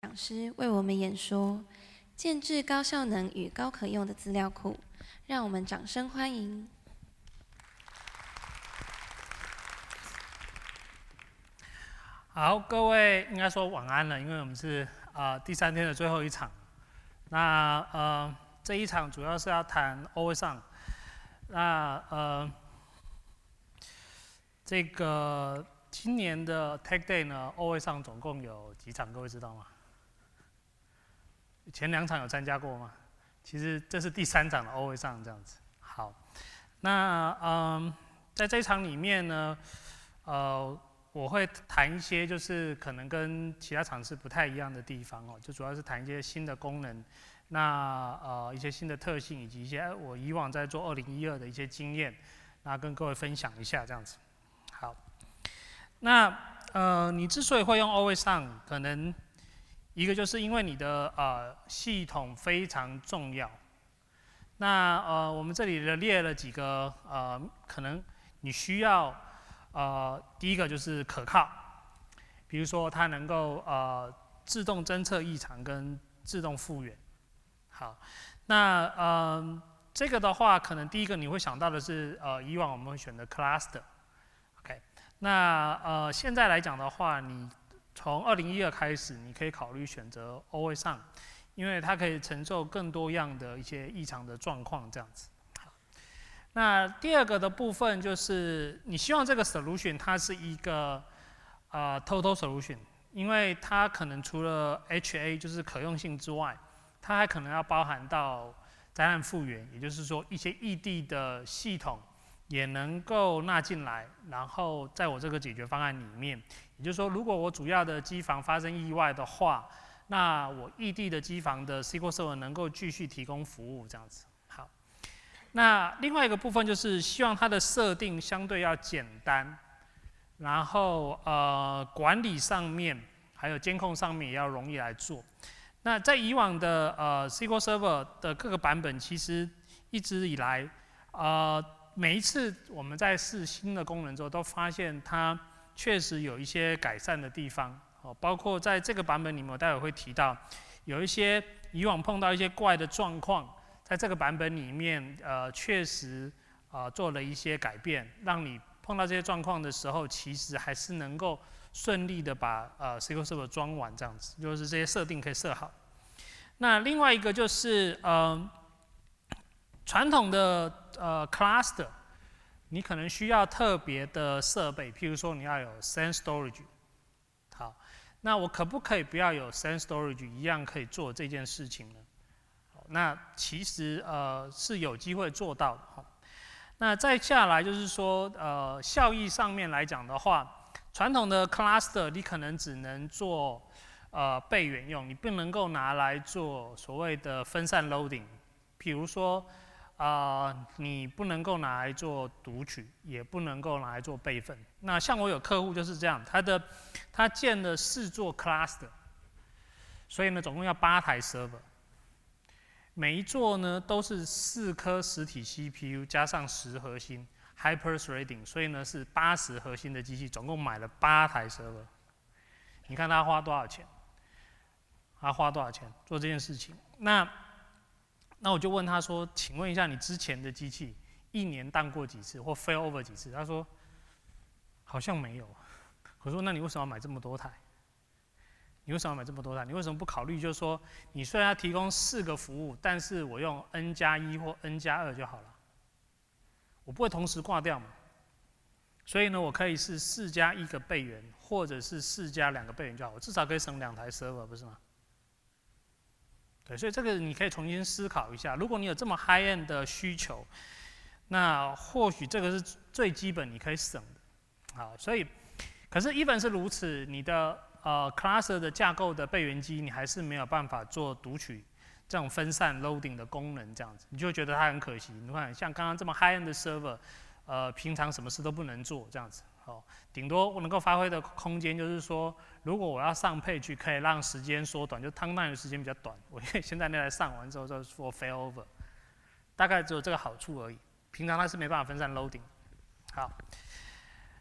讲师为我们演说，建制高效能与高可用的资料库，让我们掌声欢迎。 好，各位应该说晚安了，因为我们是第3天的最后一场。那这一场主要是要谈 Always On。那这个今年的 Tech Day 呢 ，Always On 总共有几场？各位知道吗？前2场有参加过吗？其实这是第3场的 Always On 这样子。好，那在这一场里面呢，我会谈一些就是可能跟其他场次不太一样的地方哦，就主要是谈一些新的功能，那一些新的特性，以及一些我以往在做2012的一些经验，那跟各位分享一下这样子。好，那你之所以会用 Always On， 可能一个就是因为你的系统非常重要。那我们这里列了几个可能你需要。第一个就是可靠，比如说它能够自动侦测异常跟自动复原。好，那这个的话，可能第一个你会想到的是以往我们会选的 cluster。OK， 那现在来讲的话，你从2012开始，你可以考虑选择 Always On， 因为它可以承受更多样的一些异常的状况这样子。那第二个的部分就是你希望这个 solution 它是一个total solution， 因为它可能除了 HA 就是可用性之外，它还可能要包含到灾难复原，也就是说一些异地的系统也能够纳进来，然后在我这个解决方案里面，也就是说如果我主要的机房发生意外的话，那我异地的机房的 SQL Server 能够继续提供服务这样子。那另外一个部分就是希望它的设定相对要简单，然后管理上面还有监控上面也要容易来做。那在以往的SQL Server 的各个版本，其实一直以来每一次我们在试新的功能之后，都发现它确实有一些改善的地方。包括在这个版本里面，我待会会提到有一些以往碰到一些怪的状况。在这个版本里面，确实做了一些改变，让你碰到这些状况的时候，其实还是能够顺利的把SQL Server 装完，这样子，就是这些设定可以设好。那另外一个就是传统的cluster， 你可能需要特别的设备，譬如说你要有 SAN storage。好，那我可不可以不要有 SAN storage 一样可以做这件事情呢？那其实是有机会做到的。那再下来就是说效益上面来讲的话，传统的 cluster 你可能只能做备援用，你不能够拿来做所谓的分散 loading。比如说你不能够拿来做读取，也不能够拿来做备份。那像我有客户就是这样，他建了4座 cluster， 所以呢总共要8台 server。每一座呢都是4颗实体 CPU 加上10核心 Hyper Threading， 所以呢是80核心的机器，总共买了8台 server。你看他花多少钱？他花多少钱做这件事情？那我就问他说：“请问一下，你之前的机器1年当过几次或 fail over 几次？”他说：“好像没有。”我说：“那你为什么要买这么多台？”你为什么要买这么多台？你为什么不考虑就是说，你虽然要提供4个服务，但是我用 N+1 或 N+2 就好了，我不会同时挂掉嘛。所以呢，我可以是4+1个备援，或者是4+2个备援就好，我至少可以省2台 server， 不是吗？对，所以这个你可以重新思考一下。如果你有这么 high end 的需求，那或许这个是最基本你可以省的。好，所以可是even是如此，你的cluster 的架构的备援机，你还是没有办法做读取这种分散 loading 的功能，这样子，你就会觉得它很可惜。你看，像刚刚这么 high end 的 server， 平常什么事都不能做，这样子，顶多我能够发挥的空间就是说，如果我要上page，可以让时间缩短，就 time time 的时间比较短。我现在那台上完之后就做 fail over， 大概只有这个好处而已。平常它是没办法分散 loading。好。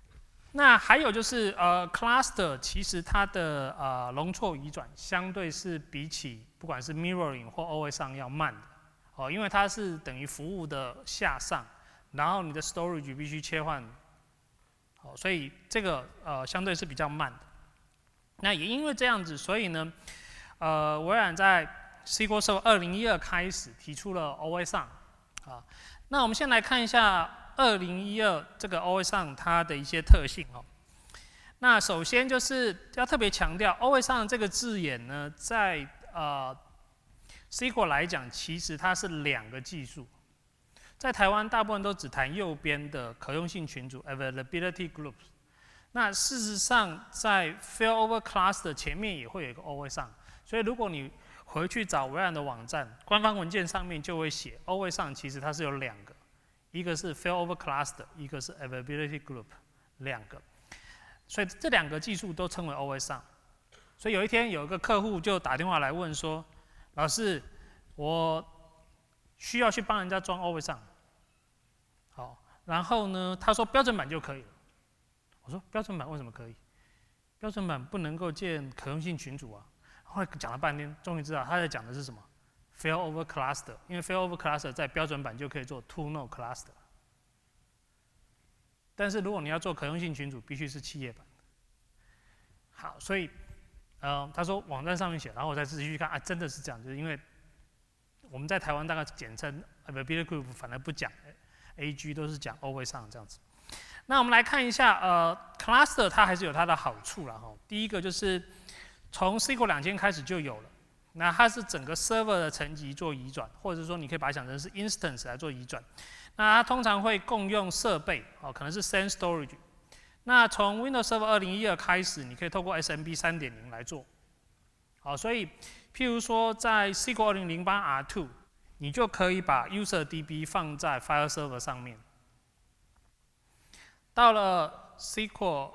那还有就是cluster 其实它的容错移转相对是比起不管是 mirroring 或 always on 要慢的哦，因为它是等于服务的下上，然后你的 storage 必须切换，哦，所以这个相对是比较慢的。那也因为这样子，所以呢，微软在 SQL Server 2012开始提出了 always on 啊。那我们先来看一下2012这个 always on 它的一些特性哦。那首先就是要特别强调 always on 这个字眼呢，在SQL 来讲，其实它是2个技术。在台湾大部分都只谈右边的可用性群组 availability groups。那事实上，在 failover cluster 前面也会有一个 always on， 所以如果你回去找微软的网站，官方文件上面就会写 always on， 其实它是有2个，一个是 failover cluster， 一个是 availability group， 2个，所以这2个技术都称为 always on。所以有一天有一个客户就打电话来问说，老师，我需要去帮人家装 always on， 好，然后呢，他说标准版就可以了。我说标准版为什么可以？标准版不能够建可用性群组啊。后来讲了半天，终于知道他在讲的是什么 failover cluster， 因为 failover cluster 在标准版就可以做 two node cluster， 但是如果你要做可用性群组，必须是企业版。好，所以他说网站上面写，然后我再仔细去看啊，真的是这样，就是因为我们在台湾大概简称 availability group， 反而不讲 AG， 都是讲 always on 这样子。那我们来看一下cluster 它还是有它的好处啦哈。第一个就是从 SQL 2000开始就有了，那它是整个 server 的层级做移转，或者说你可以把它想成是 instance 来做移转。那它通常会共用设备哦，可能是 SAN storage。那从 Windows Server 2012开始，你可以透过 SMB 3.0 来做。好，所以譬如说在 SQL 2008 R2， 你就可以把 user DB 放在 File Server 上面。到了 SQL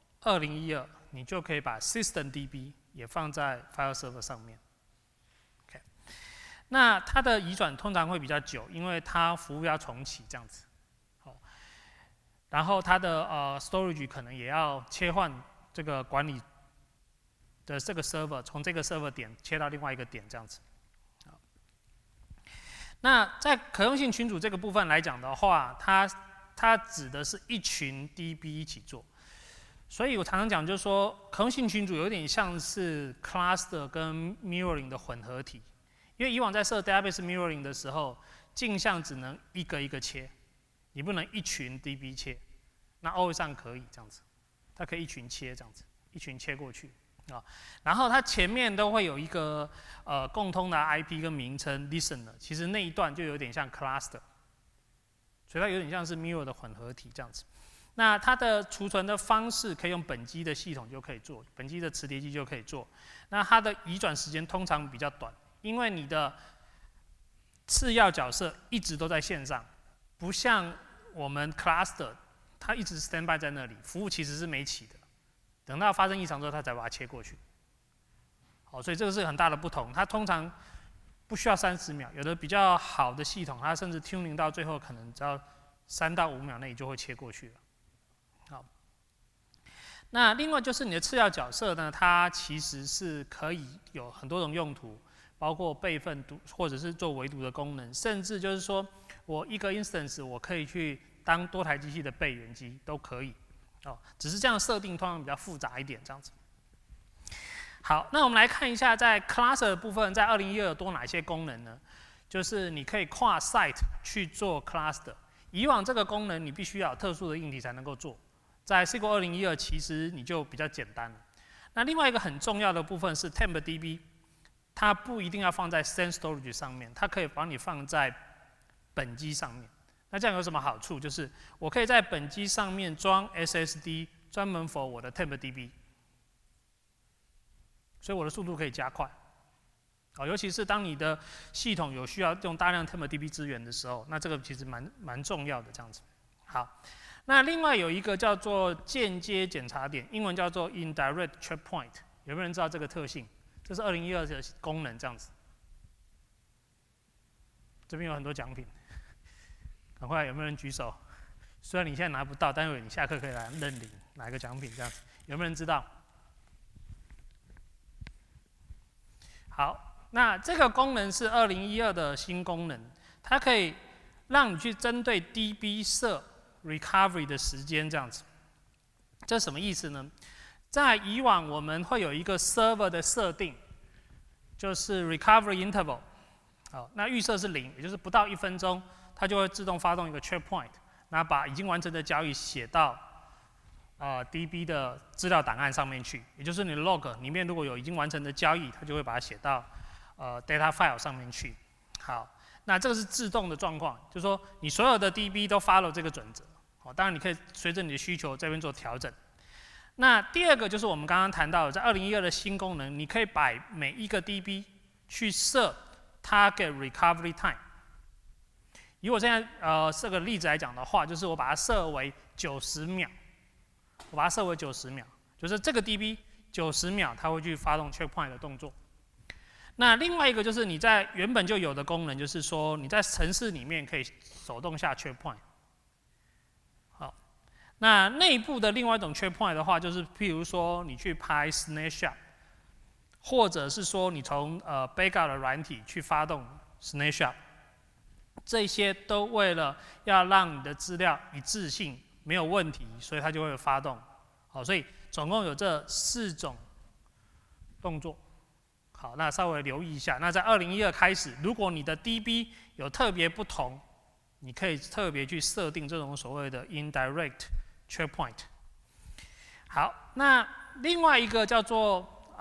2012，你就可以把 System DB 也放在 File Server 上面。OK， 那它的移转通常会比较久，因为它服务要重启这样子。好，然后它的storage 可能也要切换这个管理的这个 server， 从这个 server 点切到另外一个点这样子。好，那在可用性群组这个部分来讲的话，它指的是一群 DB 一起做，所以我常常讲，就是说可用性群组有点像是 cluster 跟 mirroring 的混合体，因为以往在设 database mirroring 的时候，镜像只能一个一个切，你不能一群 DB 切，那 always on 可以这样子，它可以一群切这样子，一群切过去啊，然后它前面都会有一个共通的 IP 跟名称 listener， 其实那一段就有点像 cluster。所以它有点像是 mirror 的混合体这样子。那它的储存的方式可以用本机的系统就可以做，本机的磁碟机就可以做。那它的移转时间通常比较短，因为你的次要角色一直都在线上，不像我们 cluster， 它一直 standby 在那里，服务其实是没起的。等到发生异常之后，它才把它切过去。好，所以这个是很大的不同。它通常不需要30秒，有的比较好的系统，它甚至 tuning 到最后可能只要3到5秒内就会切过去了。好，那另外就是你的次要角色呢，它其实是可以有很多种用途，包括备份读或者是做围读的功能，甚至就是说我一个 instance 我可以去当多台机器的备援机都可以。哦，只是这样设定通常比较复杂一点，这样子。好，那我们来看一下，在 cluster 的部分，在2012有多哪些功能呢？就是你可以跨 site 去做 cluster。以往这个功能你必须要有特殊的硬体才能够做，在 SQL 2012其实你就比较简单了。那另外一个很重要的部分是 TempDB， 它不一定要放在 SAN storage 上面，它可以帮你放在本机上面。那这样有什么好处？就是我可以在本机上面装 SSD， 专门 for 我的 TempDB。所以我的速度可以加快，尤其是当你的系统有需要用大量 TempDB 资源的时候，那这个其实蛮重要的这样子。好，那另外有一个叫做间接检查点，英文叫做 indirect checkpoint， 有没有人知道这个特性？这是2012的功能这样子。这边有很多奖品，赶快有没有人举手？虽然你现在拿不到，但是你下课可以来认领。 哪一个奖品这样子？有没有人知道？好，那这个功能是2012的新功能，它可以让你去针对 DB 设 recovery 的时间这样子。这什么意思呢？在以往我们会有一个 server 的设定，就是 recovery interval。好，那预设是0，也就是不到1分钟，它就会自动发动一个 checkpoint， 那把已经完成的交易写到DB 的资料档案上面去，也就是你的 log 里面如果有已经完成的交易，它就会把它写到data file 上面去。好，那这个是自动的状况，就是说你所有的 DB 都 follow 这个准则。好，当然你可以随着你的需求这边做调整。那第二个就是我们刚刚谈到的，在2012的新功能，你可以把每一个 DB 去设 target recovery time。以我现在这个例子来讲的话，就是我把它设为90秒，我把它设为90秒，就是这个 DB 90秒它会去发动 checkpoint 的动作。那另外一个就是你在原本就有的功能，就是说你在程式里面可以手动下 checkpoint。好，那内部的另外一种 checkpoint 的话，就是譬如说你去拍 snapshot， 或者是说你从backup 的软体去发动 snapshot， 这些都为了要让你的资料一致性没有问题，所以它就会发动。好，所以总共有这4种动作。好，那稍微留意一下。那在2012开始，如果你的 DB 有特别不同，你可以特别去设定这种所谓的 indirect checkpoint。好，那另外一个叫做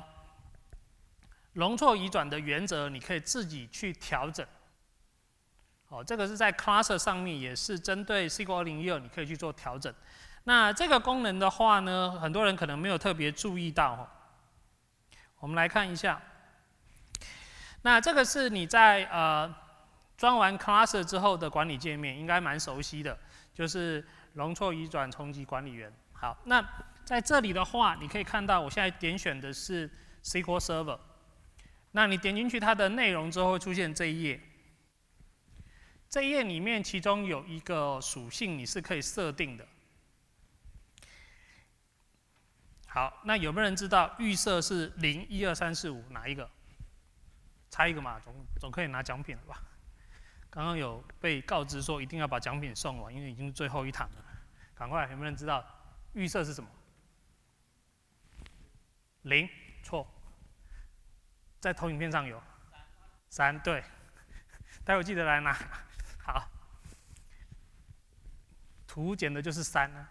容错移转的原则，你可以自己去调整。好，这个是在 Cluster 上面也是针对 SQL 2012，你可以去做调整。那这个功能的话呢，很多人可能没有特别注意到。我们来看一下，那这个是你在装完 Cluster 之后的管理界面，应该蛮熟悉的，就是容错移转重级管理员。好，那在这里的话，你可以看到我现在点选的是 SQL Server， 那你点进去它的内容之后会出现这一页。这一页里面其中有一个属性你是可以设定的。好，那有没有人知道预设是0、1、2、3、4、5哪一个？猜一个嘛，总可以拿奖品了吧？刚刚有被告知说一定要把奖品送完，因为已经是最后一堂了。赶快，有没有人知道预设是什么？0，错。在投影片上有3，对。待会记得来拿。好，图剪的就是3啊。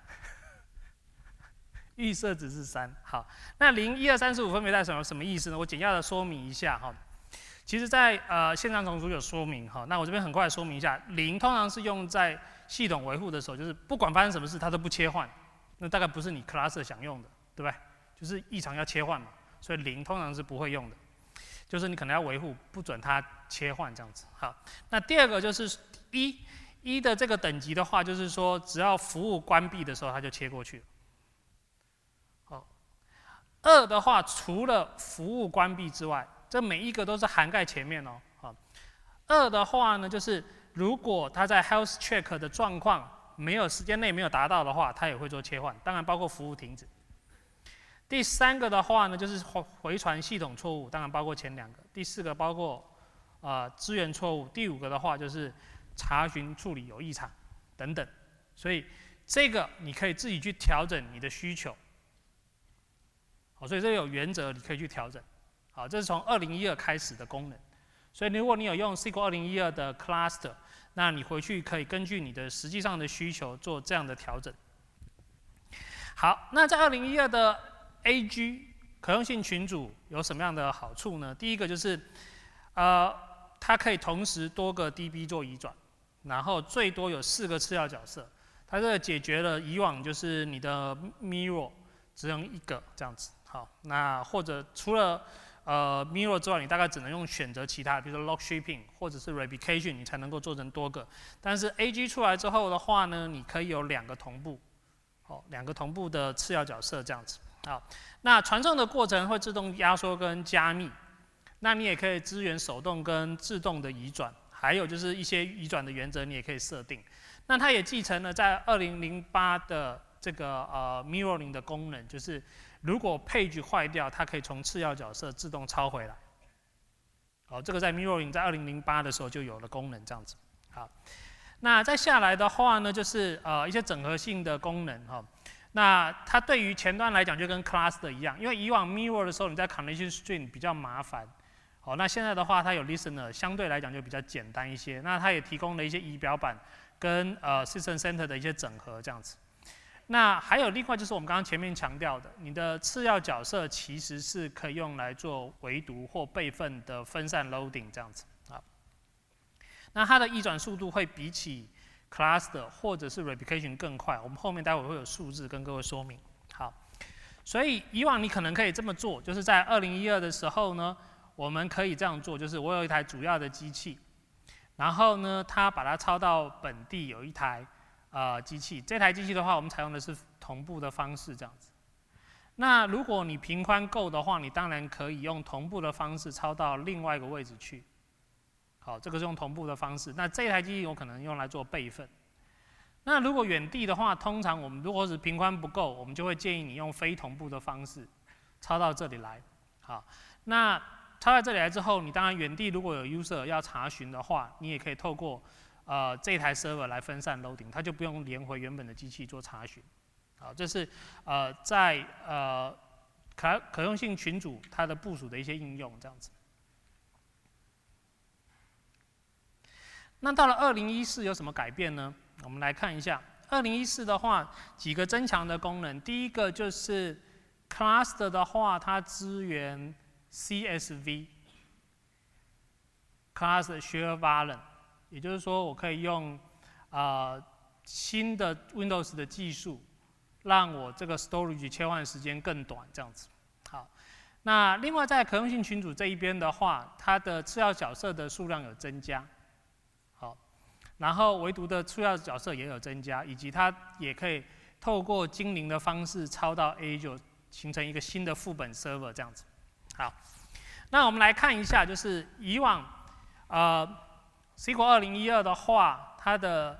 预设值是3。好，那0、1、2、3、4、5分别代表什么意思呢？我简要的说明一下哈。其实在线上重组有说明哈，那我这边很快说明一下。0通常是用在系统维护的时候，就是不管发生什么事它都不切换，那大概不是你 Cluster 想用的，对不对？就是异常要切换嘛，所以0通常是不会用的，就是你可能要维护，不准它切换这样子。好，那第二个就是1的这个等级的话，就是说只要服务关闭的时候，它就切过去了。2的话，除了服务关闭之外，这每一个都是涵盖前面哦。好，2的话呢，就是如果它在 health check 的状况时间内没有达到的话，它也会做切换，当然包括服务停止。第3个的话呢，就是回传系统错误，当然包括前2个。第4个包括资源错误。第5个的话就是查询处理有异常等等。所以这个你可以自己去调整你的需求。好，所以这个有原则，你可以去调整。好，这是从2012开始的功能。所以如果你有用 SQL 2012的 Cluster， 那你回去可以根据你的实际上的需求做这样的调整。好，那在2012的 AG 可用性群组有什么样的好处呢？第一个就是它可以同时多个 DB 做移转，然后最多有4个次要角色。它这个解决了以往就是你的 mirror 只用1个这样子。好，那或者除了mirror 之外，你大概只能用选择其他，比如说 log shipping 或者是 replication， 你才能够做成多个。但是 AG 出来之后的话呢，你可以有2个同步，2个同步的次要角色这样子。好，那传送的过程会自动压缩跟加密，那你也可以支援手动跟自动的移转，还有就是一些移转的原则你也可以设定。那它也继承了在2008的这个mirroring 的功能，就是如果 page 坏掉，它可以从次要角色自动抄回来。好，这个在 mirroring 在2008的时候就有了功能，这样子。好，那再下来的话呢，就是一些整合性的功能哈。那它对于前端来讲就跟 cluster 一样，因为以往 mirror 的时候你在 connection string 比较麻烦。好，那现在的话它有 listener， 相对来讲就比较简单一些。那它也提供了一些仪表板跟system center 的一些整合这样子。那还有另外就是我们刚刚前面强调的，你的次要角色其实是可以用来做围读或备份的分散 loading 这样子啊。那它的移转速度会比起 cluster 或者是 replication 更快，我们后面待会会有数字跟各位说明。好，所以以往你可能可以这么做，就是在2012的时候呢，我们可以这样做，就是我有一台主要的机器，然后呢，它把它抄到本地有一台机器，这台机器的话，我们采用的是同步的方式这样子。那如果你频宽够的话，你当然可以用同步的方式抄到另外一个位置去。好，这个是用同步的方式。那这台机器有可能用来做备份。那如果远地的话，通常我们如果是频宽不够，我们就会建议你用非同步的方式抄到这里来。好，那抄到这里来之后，你当然远地如果有 user 要查询的话，你也可以透过这台 server 来分散 loading， 它就不用连回原本的机器做查询。好，这是在可用性群组它的部署的一些应用这样子。那到了2014有什么改变呢？我们来看一下2014的话，几个增强的功能。第一个就是 cluster 的话，它支援 CSV Cluster Share Volume， 也就是说，我可以用新的 Windows 的技术，让我这个 storage 切换时间更短，这样子。好，那另外在可用性群组这一边的话，它的次要角色的数量有增加。好，然后唯独的次要角色也有增加，以及它也可以透过精灵的方式抄到 A 就形成一个新的副本 server 这样子。好，那我们来看一下，就是以往SQL 2012的话，它的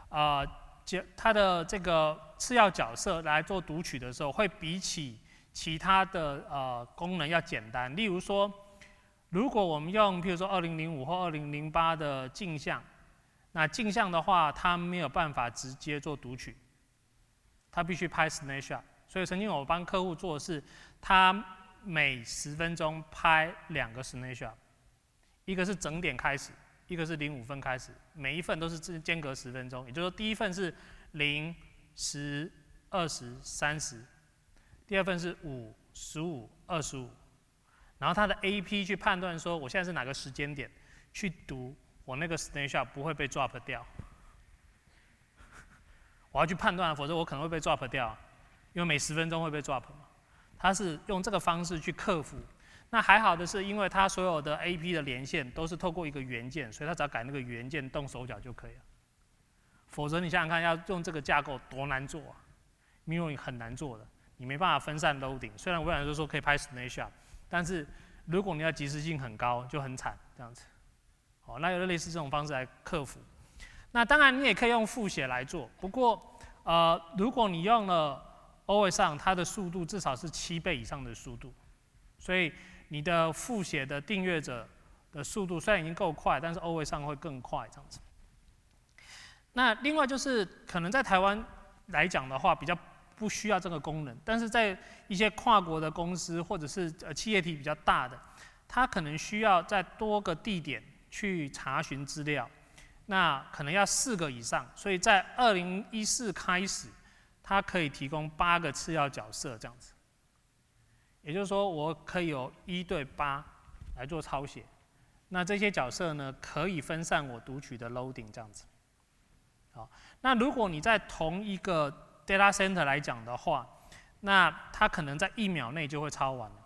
这个次要角色来做读取的时候，会比起其他的功能要简单。例如说，如果我们用譬如说2005或2008的镜像，那镜像的话，它没有办法直接做读取，它必须拍 snapshot。所以曾经我帮客户做的是，它每10分钟拍2个 snapshot， 一个是整点开始，一个是05分开始，每一份都是间隔10分钟，也就是说第一份是0、10、20、30，第二份是5、15、25，然后它的 AP 去判断说我现在是哪个时间点去读，我那个 snapshot 不会被 drop 掉。我要去判断，否则我可能会被 drop 掉，因为每10分钟会被 drop 嘛。它是用这个方式去克服。那还好的是，因为它所有的 AP 的连线都是透过一个元件，所以它只要改那个元件动手脚就可以了。否则你想想看，要用这个架构多难做啊 ！Mirroring 很难做的，你没办法分散 loading。虽然微软就说可以拍 snapshot， 但是如果你要即时性很高，就很惨这样子。好，那有类似这种方式来克服。那当然你也可以用复写来做，不过如果你用了 Always On， 它的速度至少是7倍以上的速度，所以你的复写的订阅者的速度虽然已经够快，但是 Always On 会更快这样子。那另外就是可能在台湾来讲的话，比较不需要这个功能，但是在一些跨国的公司或者是企业体比较大的，它可能需要在多个地点去查询资料，那可能要4个以上，所以在2014开始，它可以提供8个次要角色这样子。也就是说，我可以有1对8来做抄写，那这些角色呢，可以分散我读取的 loading 这样子。好，那如果你在同一个 data center 来讲的话，那它可能在1秒内就会抄完了。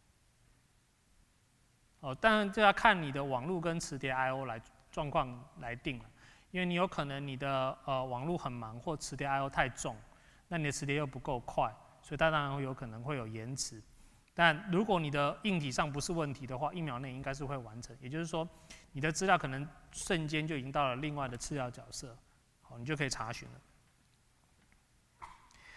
当然这要看你的网络跟磁碟 I/O 状况来定了，因为你有可能你的网络很忙，或磁碟 I/O 太重，那你的磁碟又不够快，所以它当然会有可能会有延迟。但如果你的硬体上不是问题的话，1秒内应该是会完成。也就是说，你的资料可能瞬间就已经到了另外的次要角色，好，你就可以查询了。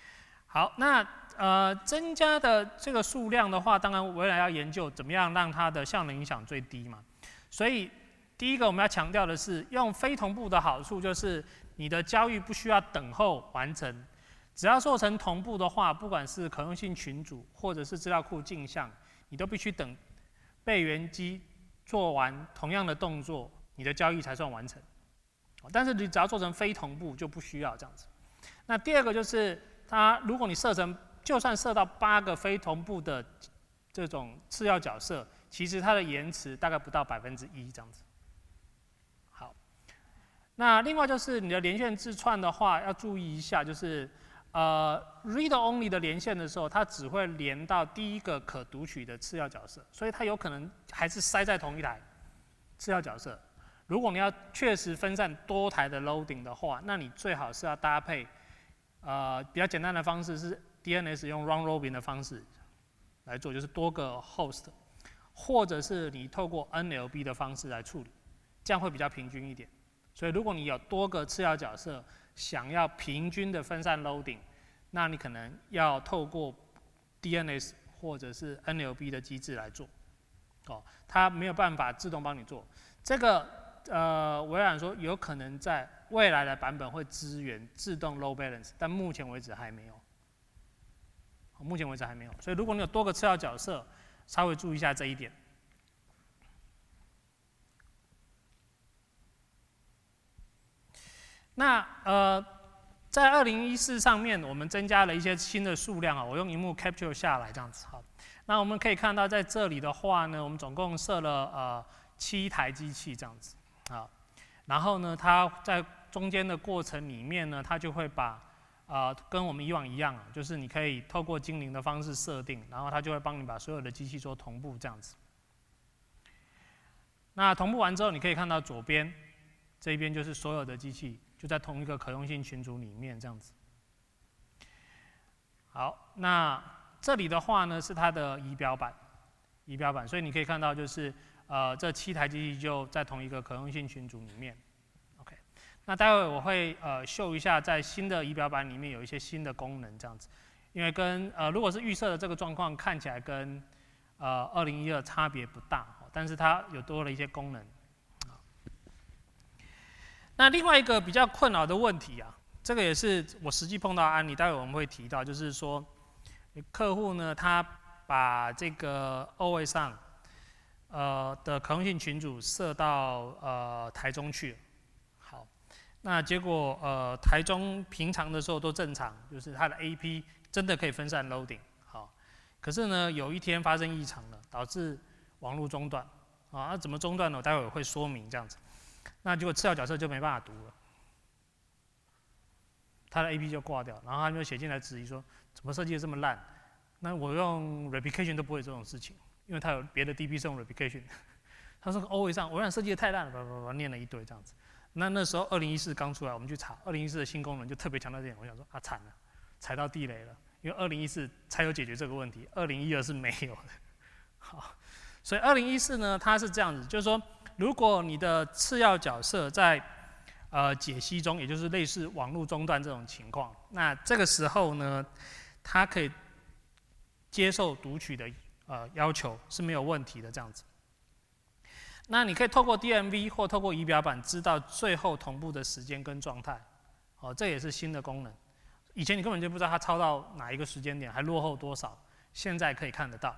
好，那增加的这个数量的话，当然未来要研究怎么样让它的效能影响最低嘛。所以第一个我们要强调的是，用非同步的好处就是你的交易不需要等候完成，只要做成同步的话，不管是可用性群组或者是资料库镜像，你都必须等备援机做完同样的动作，你的交易才算完成。但是你只要做成非同步就不需要这样子。那第二个就是如果你就算设到8个非同步的这种次要角色，其实它的延迟大概不到1%这样子。好，那另外就是你的连线字串的话，要注意一下，就是read only 的连线的时候，它只会连到第一个可读取的次要角色，所以它有可能还是塞在同一台次要角色。如果你要确实分散多台的 loading 的话，那你最好是要搭配比较简单的方式是 DNS 用 round robin 的方式来做，就是多个 host， 或者是你透过 NLB 的方式来处理，这样会比较平均一点。所以如果你有多个次要角色，想要平均的分散 loading， 那你可能要透过 DNS 或者是 NLB 的机制来做。它没有办法自动帮你做这个。微软说有可能在未来的版本会支援自动 load balance， 但目前为止还没有。目前为止还没有，所以如果你有多个次要角色，稍微注意一下这一点。那在2014上面，我们增加了一些新的数量啊，我用萤幕 capture 下来这样子。好，那我们可以看到在这里的话呢，我们总共设了7台机器这样子。好，然后呢，它在中间的过程里面呢，它就会把跟我们以往一样，就是你可以透过精灵的方式设定，然后它就会帮你把所有的机器做同步这样子。那同步完之后，你可以看到左边这边就是所有的机器就在同一个可用性群组里面这样子。好，那这里的话呢是它的仪表板，所以你可以看到就是这7台机器就在同一个可用性群组里面。OK， 那待会我会秀一下在新的仪表板里面有一些新的功能这样子，因为如果是预设的这个状况看起来跟2012差别不大，但是它有多了一些功能。那另外一个比较困扰的问题啊，这个也是我实际碰到的案例，待会我们会提到，就是说客户呢他把这个 OS 上的可用性群组设到台中去了。好，那结果台中平常的时候都正常，就是它的 AP 真的可以分散 loading。好，可是呢有一天发生异常了，导致网络中断。那怎么中断呢？我待会会说明这样子。那结果次要角色就没办法读了，他的 AP 就挂掉，然后他就写进来质疑说，怎么设计的这么烂？那我用 replication 都不会这种事情，因为他有别的 DB 是用 replication。他说 OS 上微软设计的太烂了，念了一堆这样子。那时候2014刚出来，我们去查2014的新功能，就特别强调这点。我想说惨了，踩到地雷了，因为2014才有解决这个问题，2012是没有的。好，所以2014呢，它是这样子，就是说，如果你的次要角色在解析中，也就是类似网络中断这种情况，那这个时候呢，它可以接受读取的要求是没有问题的这样子。那你可以透过 DMV 或透过仪表板知道最后同步的时间跟状态，这也是新的功能。以前你根本就不知道它超到哪一个时间点，还落后多少，现在可以看得到。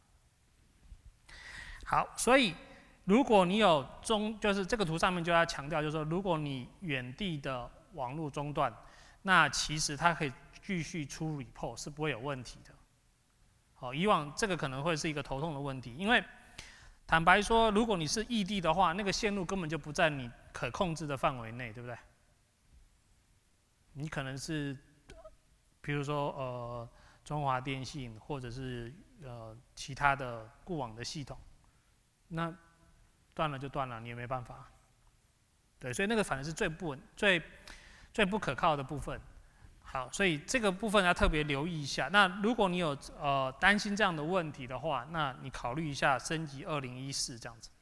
好，所以如果你有就是这个图上面就要强调，就是说，如果你远地的网络中断，那其实它可以继续出 report 是不会有问题的。好，以往这个可能会是一个头痛的问题，因为坦白说，如果你是异地的话，那个线路根本就不在你可控制的范围内，对不对？你可能是，比如说中华电信或者是其他的固网的系统，那断了就断了，你也没办法。对，所以那个反而是最不可靠的部分。好，所以这个部分要特别留意一下。那如果你有担心这样的问题的话，那你考虑一下升级2014这样子。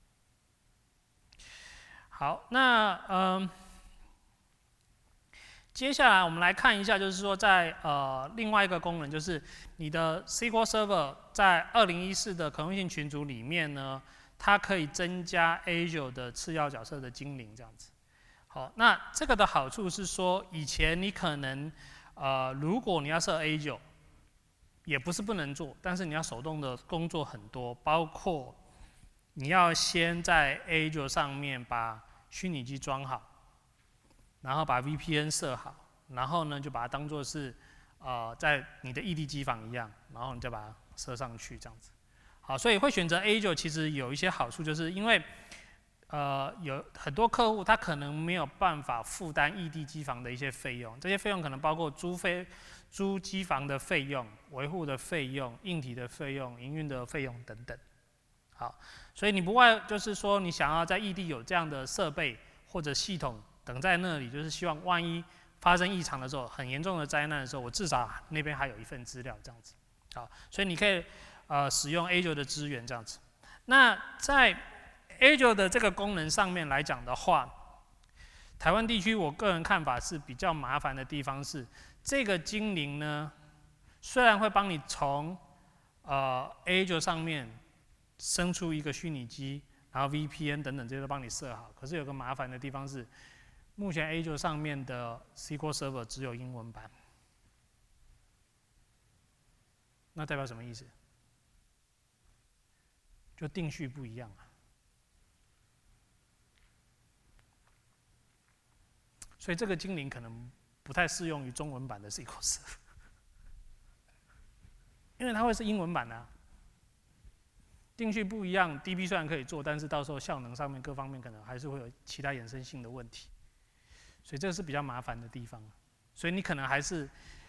好，那接下来我们来看一下，就是说在另外一个功能，就是你的 SQL Server 在2014的可用性群组里面呢，它可以增加 Azure 的次要角色的精灵这样子。好，那这个的好处是说，以前你可能如果你要设 Azure， 也不是不能做，但是你要手动的工作很多，包括你要先在 Azure 上面把虚拟机装好。然后把 VPN 设好，然后呢就把它当做是在你的异地机房一样，然后你再把它设上去这样子。好，所以会选择 Azure 其实有一些好处，就是因为有很多客户他可能没有办法负担异地机房的一些费用，这些费用可能包括租机房的费用、维护的费用、硬体的费用、营运的费用等等。好，所以你不外就是说你想要在异地有这样的设备或者系统。等在那里，就是希望万一发生异常的时候，很严重的灾难的时候，我至少那边还有一份资料这样子。好，所以你可以使用 Azure 的资源这样子。那在 Azure 的这个功能上面来讲的话，台湾地区我个人看法是比较麻烦的地方是，这个精灵呢，虽然会帮你从Azure 上面生出一个虚拟机，然后 VPN 等等这些都帮你设好，可是有个麻烦的地方是。目前 Azure 上面的 SQL Server 只有英文版，那代表什么意思？就定序不一样啊。所以这个精灵可能不太适用于中文版的 SQL Server， 因为它会是英文版的啊。定序不一样 ，DB 虽然可以做，但是到时候效能上面各方面可能还是会有其他衍生性的问题。所以这是比较麻烦的地方，所以你可能还是，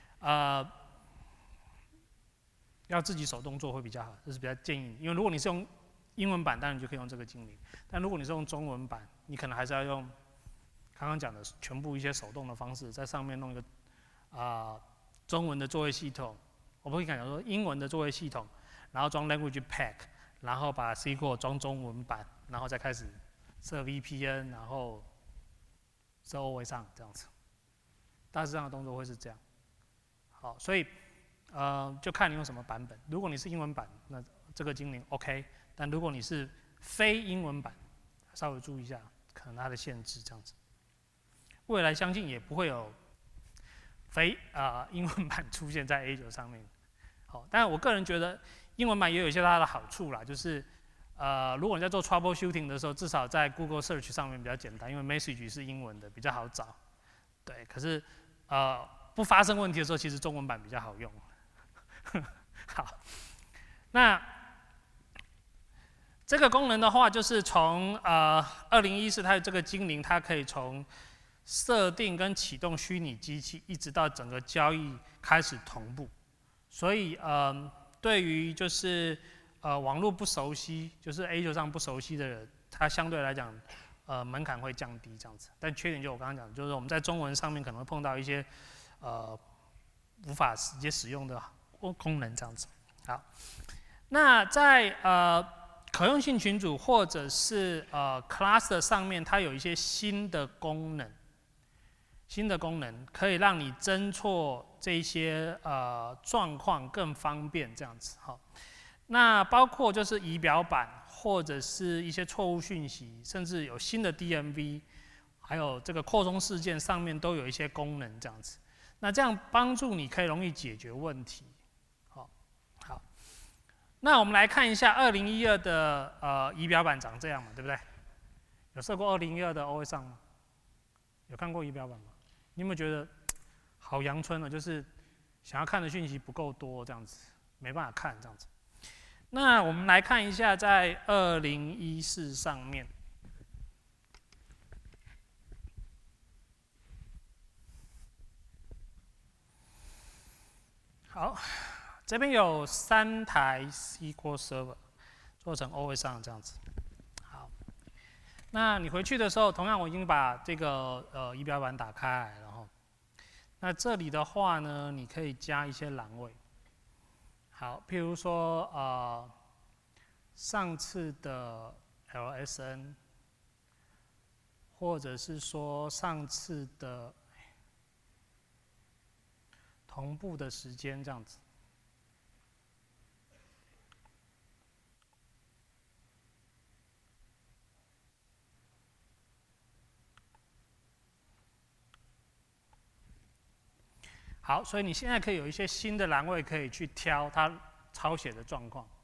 要自己手动做会比较好，这是比较建议。因为如果你是用英文版，当然你就可以用这个精灵；但如果你是用中文版，你可能还是要用刚刚讲的全部一些手动的方式，在上面弄一个中文的作业系统，我不会讲说英文的作业系统，然后装 language pack， 然后把 SQL 装中文版，然后再开始设 VPN， 然后。是 OA 上这样子，大致上的动作会是这样。好，所以就看你用什么版本。如果你是英文版，那这个精灵 OK； 但如果你是非英文版，稍微注意一下，可能它的限制这样子。未来相信也不会有非英文版出现在 Azure 上面。好，但我个人觉得英文版也有一些它的好处啦，就是。如果你在做 troubleshooting 的时候，至少在 Google Search 上面比较简单，因为 message 是英文的，比较好找。对，可是不发生问题的时候，其实中文版比较好用。好，那这个功能的话，就是从2014它的这个精灵，它可以从设定跟启动虚拟机器，一直到整个交易开始同步。所以对于就是网络不熟悉，就是 Azure 上不熟悉的人，他相对来讲，门槛会降低这样子。但缺点就我刚刚讲，就是我们在中文上面可能会碰到一些无法直接使用的功能这样子。好，那在可用性群组或者是cluster 上面，它有一些新的功能，可以让你侦错这些状况更方便这样子。好。那包括就是仪表板，或者是一些错误讯息，甚至有新的 DMV， 还有这个扩充事件上面都有一些功能这样子。那这样帮助你可以容易解决问题。好，那我们来看一下2012的仪表板长这样嘛，对不对？有设过2012的 OS 上吗？有看过仪表板吗？你有没有觉得好阳春呢？就是想要看的讯息不够多，这样子没办法看这样子。那我们来看一下，在2014上面，好，这边有3台 SQL Server 做成 OS 上这样子。好，那你回去的时候，同样我已经把这个仪表板打开来，然后，那这里的话呢，你可以加一些栏位。好，譬如说上次的 LSN， 或者是说上次的同步的时间这样子。好，所以你现在可以有一些新的栏位可以去挑它抄写的状况。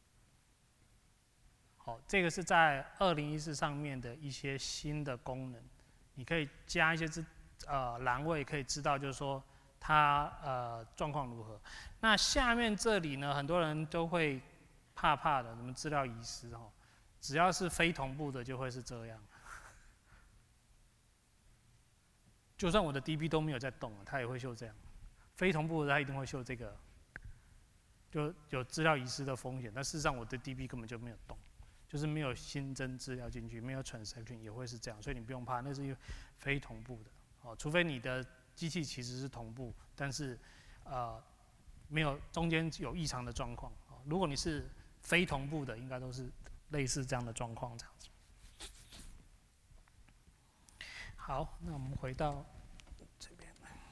好，这个是在2014上面的一些新的功能，你可以加一些栏位，可以知道就是说它状况如何。那下面这里呢，很多人都会怕怕的，什么资料遗失哦，只要是非同步的就会是这样。就算我的 DB 都没有在动了，它也会秀这样。非同步的它一定会秀这个，就有资料遗失的风险。但事实上我的 DB 根本就没有动，就是没有新增资料进去，没有 transaction 也会是这样，所以你不用怕，那是非同步的哦。除非你的机器其实是同步，但是没有中间有异常的状况哦。如果你是非同步的，应该都是类似这样的状况这样子。好，那我们回到这边。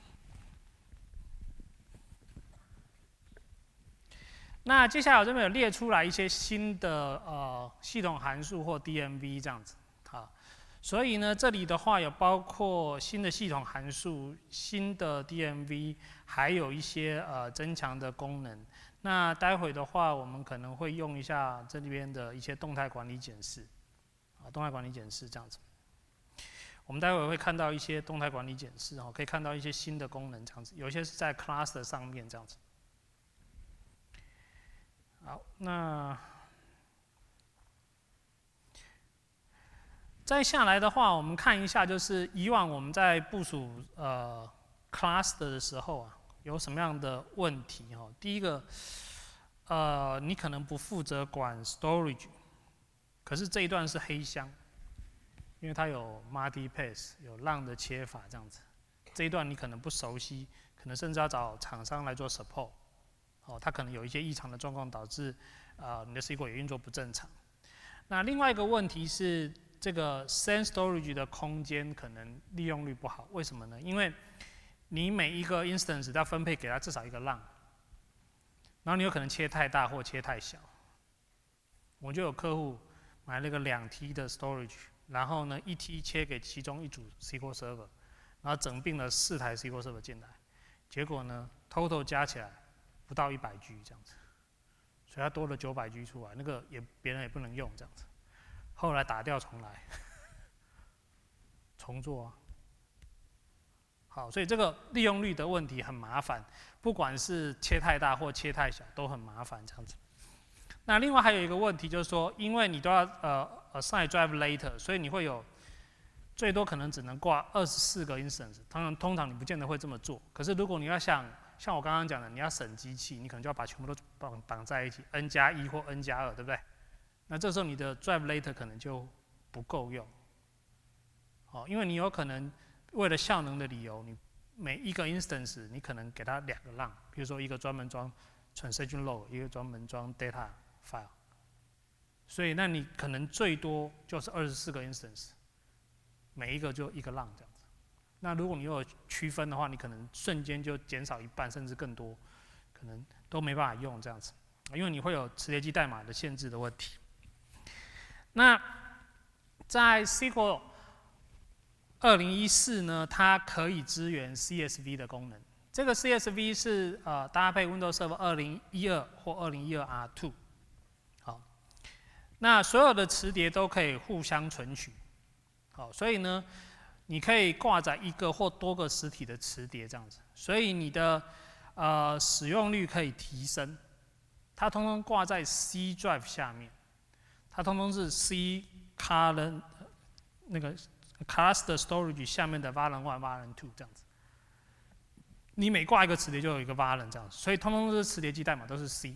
那接下来我这边有列出来一些新的系统函数或 DMV 这样子，好，所以呢这里的话有包括新的系统函数、新的 DMV， 还有一些增强的功能。那待会的话我们可能会用一下这边的一些动态管理检视，动态管理检视这样子。我们待会会看到一些动态管理检视，可以看到一些新的功能这样子，有一些是在 cluster 上面这样子。好，那再下来的话，我们看一下，就是以往我们在部署cluster 的时候啊，有什么样的问题哈？第一个，你可能不负责管 storage， 可是这一段是黑箱，因为它有 multi-pass， 有浪的切法这样子，这一段你可能不熟悉，可能甚至要找厂商来做 support。哦，它可能有一些异常的状况，导致你的 SQL 也运作不正常。那另外一个问题是，这个 SAN storage 的空间可能利用率不好，为什么呢？因为你每一个 instance 要分配给它至少一个浪，然后你有可能切太大或切太小。我就有客户买了个2T 的 storage， 然后呢1T 切给其中一组 SQL server， 然后整并了4台 SQL server 进来，结果呢 total 加起来不到100G 这样子，所以它多了900G 出来，那个别人也不能用这样子。后来打掉重来，重做啊。好，所以这个利用率的问题很麻烦，不管是切太大或切太小都很麻烦这样子。那另外还有一个问题就是说，因为你都要assign drive later， 所以你会有最多可能只能挂24个 instance， 通常你不见得会这么做。可是如果你要像我刚刚讲的，你要省机器，你可能就要把全部都绑在一起 ，n+1 或 n+2， 对不对？那这时候你的 drive later 可能就不够用，哦，因为你有可能为了效能的理由，你每一个 instance 你可能给它2个浪，比如说一个专门装 transaction log， 一个专门装 data file， 所以那你可能最多就是24个 instance， 每一个就1个浪这样。那如果你有区分的话，你可能瞬间就减少1半，甚至更多，可能都没办法用这样子，因为你会有磁碟机代码的限制的问题。那在 SQL 2014呢，它可以支援 CSV 的功能。这个 CSV 是搭配 Windows Server 2012或2012 R2。好，那所有的磁碟都可以互相存取。好，所以呢，你可以挂载一个或多个实体的磁碟这样子，所以你的使用率可以提升。它通通挂在 C drive 下面，它通通是 C current 那个 cluster storage 下面的 VARN1、VARN2 这样子。你每挂一个磁碟就有一个 VARN 这样子，所以通通是磁碟机代码都是 C，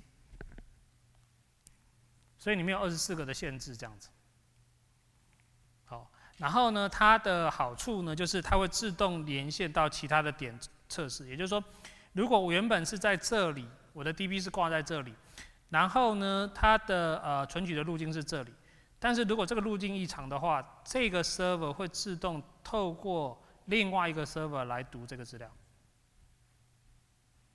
所以你没有24个的限制这样子。好。然后呢，它的好处呢，就是它会自动连线到其他的点测试。也就是说，如果我原本是在这里，我的 DB 是挂在这里，然后呢，它的存取的路径是这里，但是如果这个路径异常的话，这个 server 会自动透过另外一个 server 来读这个资料。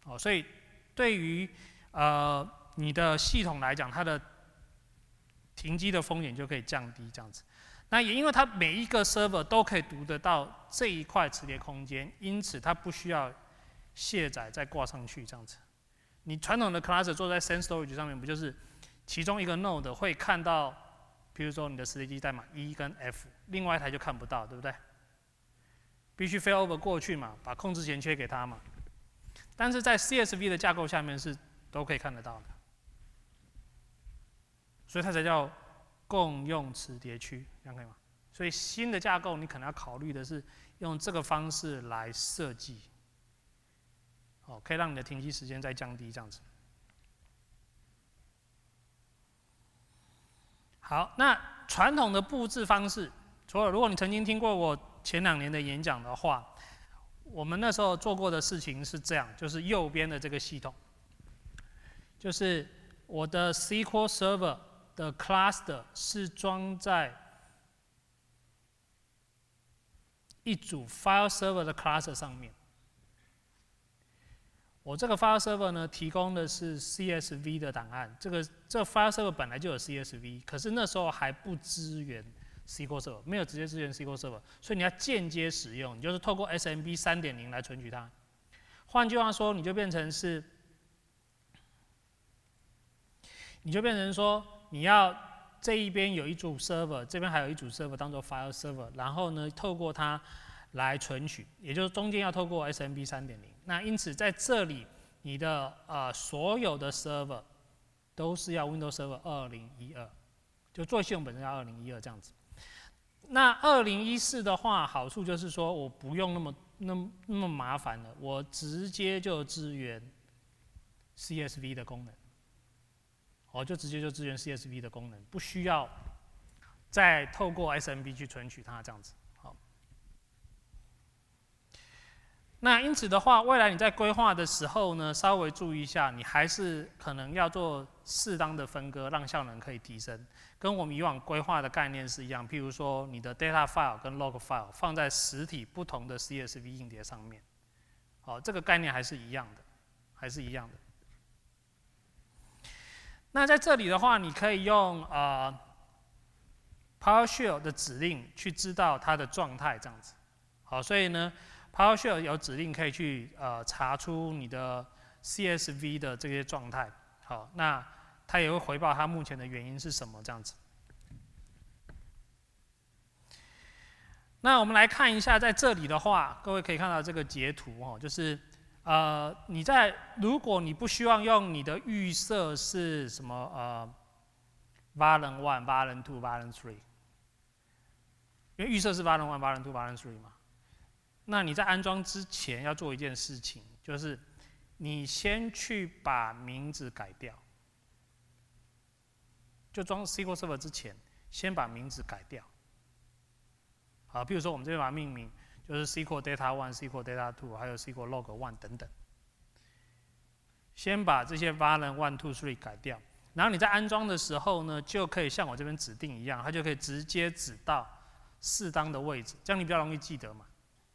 所以对于你的系统来讲，它的停机的风险就可以降低这样子。那也因为它每一个 server 都可以读得到这一块磁碟空间，因此它不需要卸载再挂上去这样子。你传统的 cluster 做在 Sand Storage 上面，不就是其中一个 node 会看到，比如说你的磁碟机代码 E 跟 F， 另外一台就看不到，对不对？必须 failover 过去嘛，把控制衔缺给它嘛。但是在 CSV 的架构下面是都可以看得到的，所以它才叫共用磁碟区，这样可以吗？所以新的架构你可能要考虑的是用这个方式来设计，可以让你的停机时间再降低，这样子。好，那传统的布置方式，除了如果你曾经听过我前2年的演讲的话，我们那时候做过的事情是这样，就是右边的这个系统，就是我的 SQL Server 的 cluster 是装在一组 File Server 的 cluster 上面。我这个 File Server 呢，提供的是 CSV 的档案。这 File Server 本来就有 CSV， 可是那时候还不支援 SQL Server， 没有直接支援 SQL Server， 所以你要间接使用，你就是透过 SMB 3.0 来存取它。换句话说，你就变成说，你要这一边有一组 server， 这边还有一组 server 当做 file server， 然后呢，透过它来存取，也就是中间要透过 SMB 3.0。那因此在这里，你的所有的 server 都是要 Windows Server 2012，就作业系统本身要2012这样子。那2014的话，好处就是说我不用那么麻烦了，我直接就支援 CSV 的功能，就直接就支援 CSV 的功能，不需要再透过 SMB 去存取它这样子。好，那因此的话，未来你在规划的时候呢，稍微注意一下，你还是可能要做适当的分割，让效能可以提升。跟我们以往规划的概念是一样，譬如说你的 data file 跟 log file 放在实体不同的 CSV 硬碟上面，这个概念还是一样的，那在这里的话，你可以用PowerShell 的指令去知道它的状态，这样子。好，所以呢 ，PowerShell 有指令可以去查出你的 CSV 的这些状态。好，那它也会回报它目前的原因是什么，这样子。那我们来看一下，在这里的话，各位可以看到这个截图就是如果你不希望用你的预设是什么Valen 1、Valen 2、Valen 3，因为预设是 Valen 1、Valen 2、Valen 3嘛，那你在安装之前要做一件事情，就是你先去把名字改掉。就装 SQL Server 之前，先把名字改掉。好，比如说我们这边把它命名，就是 SQL Data 1、SQL Data 2，还有 SQL Log 1等等。先把这些 Valen 1、2、3改掉，然后你在安装的时候呢，就可以像我这边指定一样，它就可以直接指到适当的位置，这样你比较容易记得嘛。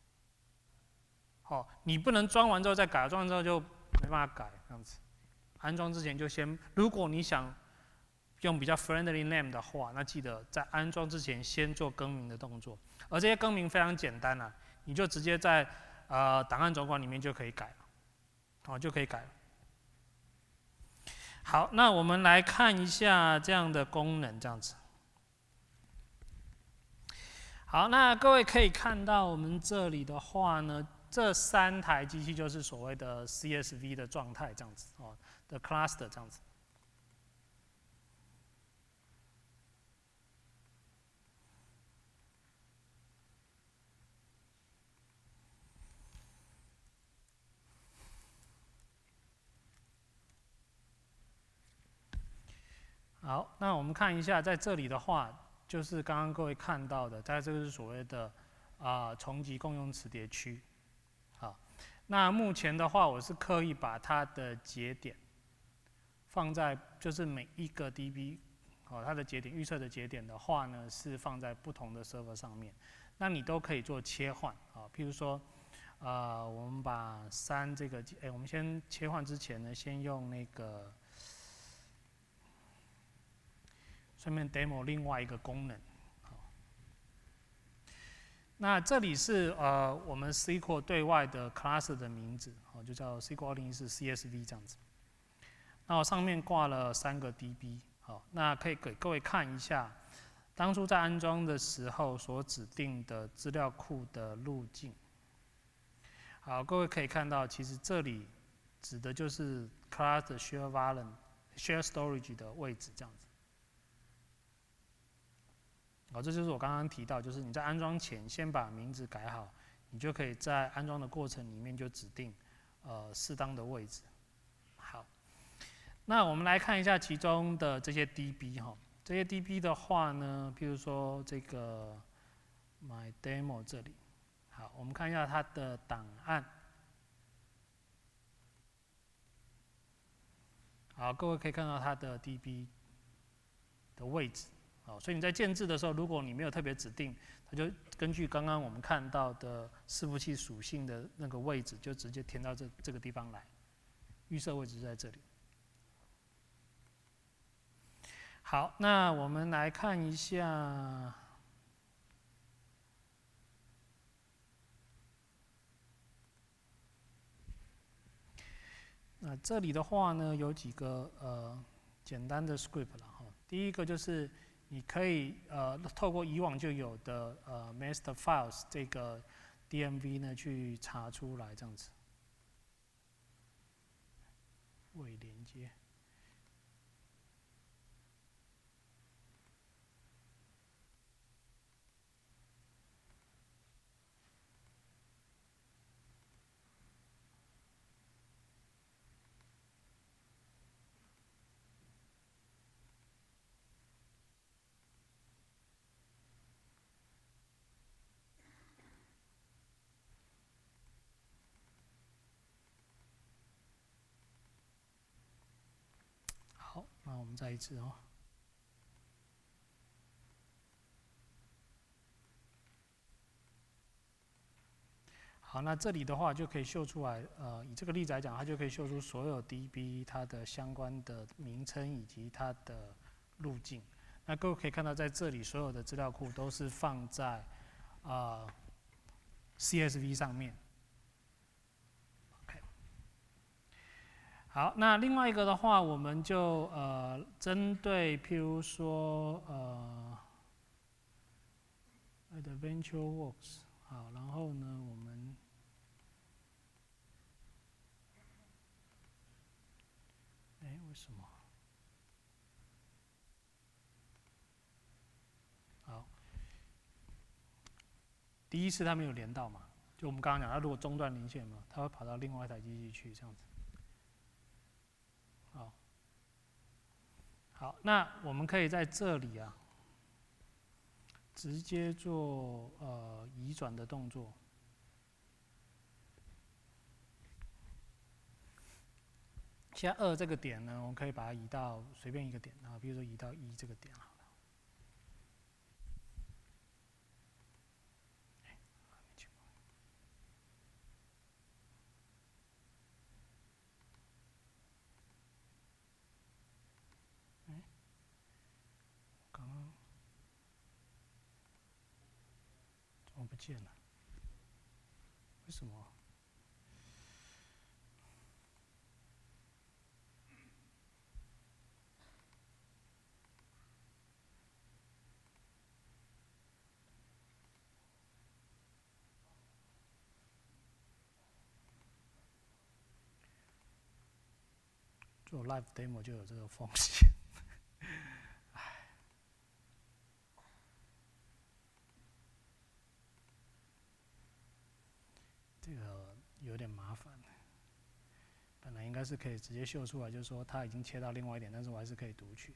好，你不能装完之后再改，装完之后就没办法改，这样子。安装之前就先，如果你想用比较 friendly name 的话，那记得在安装之前先做更名的动作，而这些更名非常简单啊，你就直接在档案总管里面就可以改了，就可以改了。好，那我们来看一下这样的功能，这样子。好，那各位可以看到我们这里的话呢，这3台机器就是所谓的 CSV 的状态，这样子的 cluster 这样子。好，那我们看一下，在这里的话，就是刚刚各位看到的，在这个是所谓的重级共用磁碟区。好，那目前的话，我是刻意把它的节点放在，就是每一个 DB， 它的节点预测的节点的话呢，是放在不同的 server 上面。那你都可以做切换譬如说我们把3这个，我们先切换之前呢，先用那个顺便 demo 另外一个功能。那这里是我们 SQL 对外的 class 的名字，就叫 SQL 2014 CSV 这样子。那我上面挂了3个 DB， 好，那可以给各位看一下，当初在安装的时候所指定的资料库的路径。好，各位可以看到，其实这里指的就是 class 的 share storage 的位置这样子。好，这就是我刚刚提到，就是你在安装前先把名字改好，你就可以在安装的过程里面就指定适当的位置。好，那我们来看一下其中的这些 DB 哈，这些 DB 的话呢，譬如说这个 My Demo 这里，好，我们看一下它的档案。好，各位可以看到它的 DB 的位置。好，所以你在建置的时候，如果你没有特别指定，它就根据刚刚我们看到的伺服器属性的那个位置，就直接填到这个地方来。预设位置就在这里。好，那我们来看一下，那这里的话呢，有几个简单的 script 了哈。第一个就是你可以透过以往就有的master files 这个 DMV 呢去查出来这样子，未连接。好，那我们再一次哦。好，那这里的话就可以秀出来，以这个例子来讲，它就可以秀出所有 DB 它的相关的名称以及它的路径。那各位可以看到，在这里所有的资料库都是放在CSV 上面。OK。好，那另外一个的话，我们就针对譬如说Adventure Works， 好，然后呢，我们为什么？好，第一次它没有连到嘛，就我们刚刚讲，它如果中断连线嘛，它会跑到另外一台机器去，这样子。好，好，那我们可以在这里啊，直接做移转的动作。现在2这个点呢，我们可以把它移到随便一个点啊，比如说移到1这个点好了。刚刚怎么不见了？为什么？做 live demo 就有这个风险，这个有点麻烦。本来应该是可以直接秀出来，就是说它已经切到另外一点，但是我还是可以读取。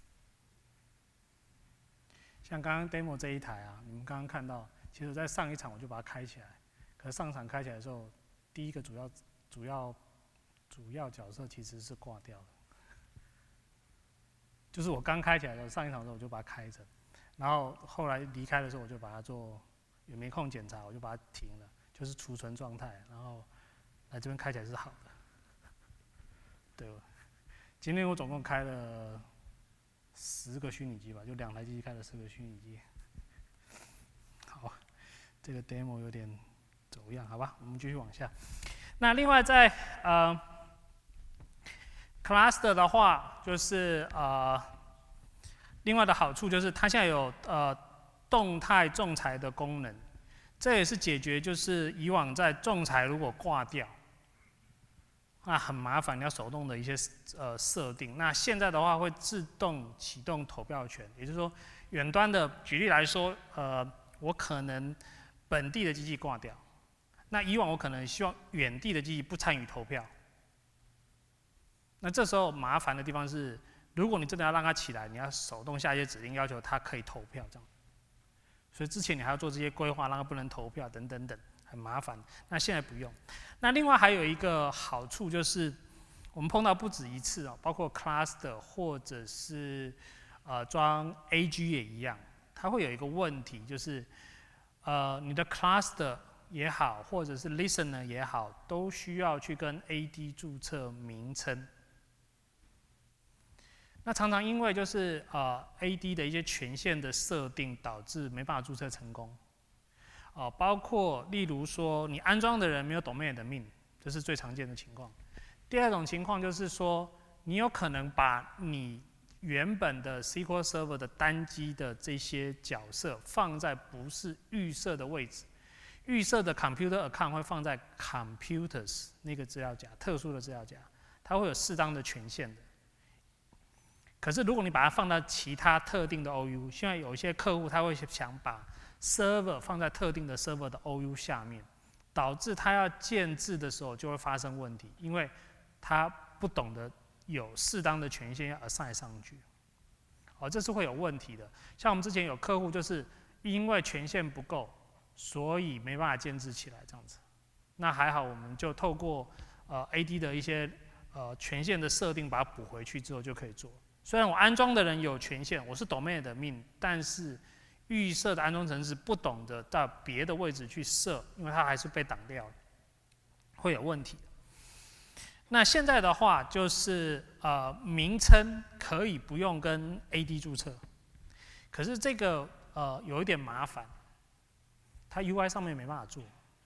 像刚刚 demo 这一台啊，你们刚刚看到，其实在上一场我就把它开起来，可是上场开起来的时候，第一个主要角色其实是挂掉的。就是我刚开起来的时候，上一场的时候我就把它开着，然后后来离开的时候我就把它做，也没空检查，我就把它停了， 就是储存状态，然后来这边开起来是好的。对，今天我总共开了10个虚拟机吧，就2台机器开了10个虚拟机。好，这个 demo 有点走样，好吧，我们继续往下。那另外在cluster 的话，就是另外的好处就是它现在有动态仲裁的功能，这也是解决就是以往在仲裁如果挂掉，那很麻烦，你要手动的一些设定。那现在的话会自动启动投票权，也就是说远端的，举例来说，我可能本地的机器挂掉，那以往我可能希望远地的机器不参与投票。那这时候麻烦的地方是，如果你真的要让它起来，你要手动下一些指令，要求它可以投票这样。所以之前你还要做这些规划，让它不能投票等等等，很麻烦。那现在不用。那另外还有一个好处就是，我们碰到不止一次哦，包括 cluster 或者是装 AG 也一样，它会有一个问题，就是你的 cluster 也好，或者是 listener 也好，都需要去跟 AD 注册名称。那常常因为就是AD 的一些权限的设定，导致没办法注册成功。包括例如说你安装的人没有 domain 的命，这是最常见的情况。第二种情况就是说，你有可能把你原本的 SQL Server 的单机的这些角色放在不是预设的位置，预设的 computer account 会放在 computers 那个资料夹，特殊的资料夹，它会有适当的权限的。可是如果你把它放到其他特定的 OU， 现在有一些客户他会想把 server 放在特定的 server 的 OU 下面，导致他要建置的时候就会发生问题，因为他不懂得有适当的权限要 assign 上去，这是会有问题的。像我们之前有客户就是因为权限不够，所以没办法建置起来这样子。那还好，我们就透过AD 的一些权限的设定，把它补回去之后就可以做。虽然我安装的人有权限，我是 domain 的命，但是预设的安装程式不懂得到别的位置去设，因为它还是被挡掉了，会有问题。那现在的话就是名称可以不用跟 AD 注册，可是这个有一点麻烦，它 UI 上面没办法做，